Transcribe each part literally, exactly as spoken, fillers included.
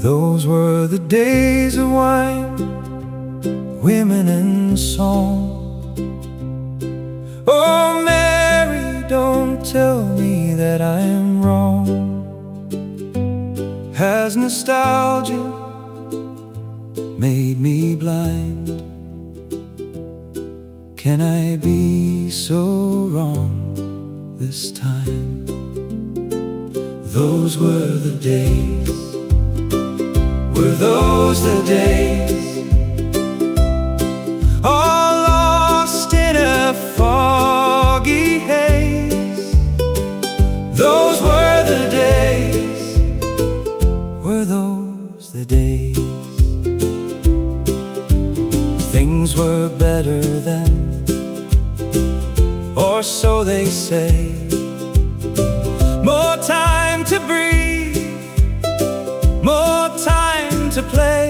Those were the days of wine, women and song. Oh, Mary, don't tell me that I am wrong. Has nostalgia made me blind? Can I be so wrong this time? Those were the days. Were those the days? All lost in a foggy haze. Those were the days. Were those the days? Things were better then, or so they say. More time to breathe, more time to play.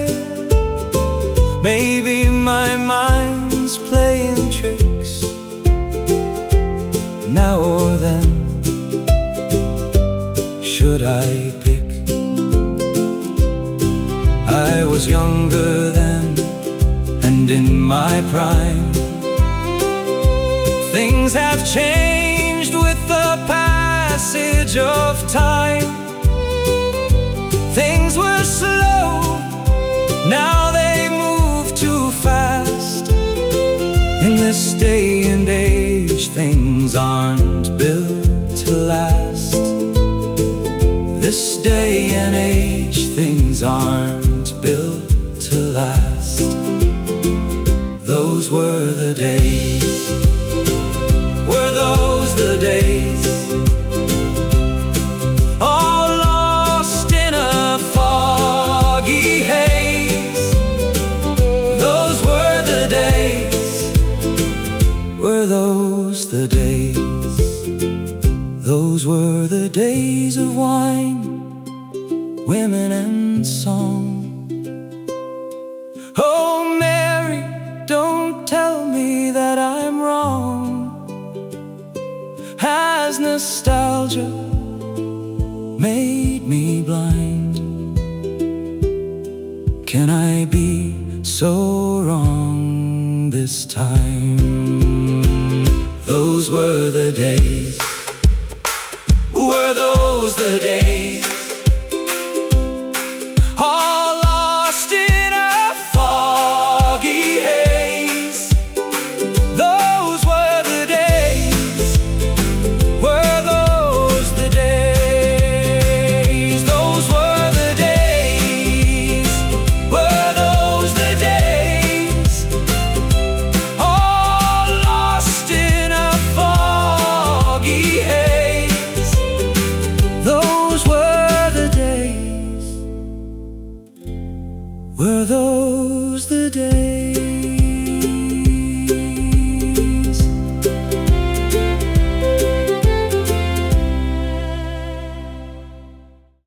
Maybe my mind's playing tricks now or then. Should I pick? I was younger then, and in my prime. Things have changed with the passage of time. Things were slow, now they move too fast. In this day and age, things aren't built to last. This day and age, things aren't built to last. Those were the days. Were those the days? All lost in a foggy haze. Those were the days. Were those the days? Those were the days of wine, women and song. Oh, Mary, don't tell me that I'm wrong. Has nostalgia made me blind? Can I be so wrong this time? Those were the days. Were those the days? All lost in a foggy haze. Those were the days. Were those the days? Those were the days. Were those the days? All lost in a foggy haze. Those were the days. Were those the days?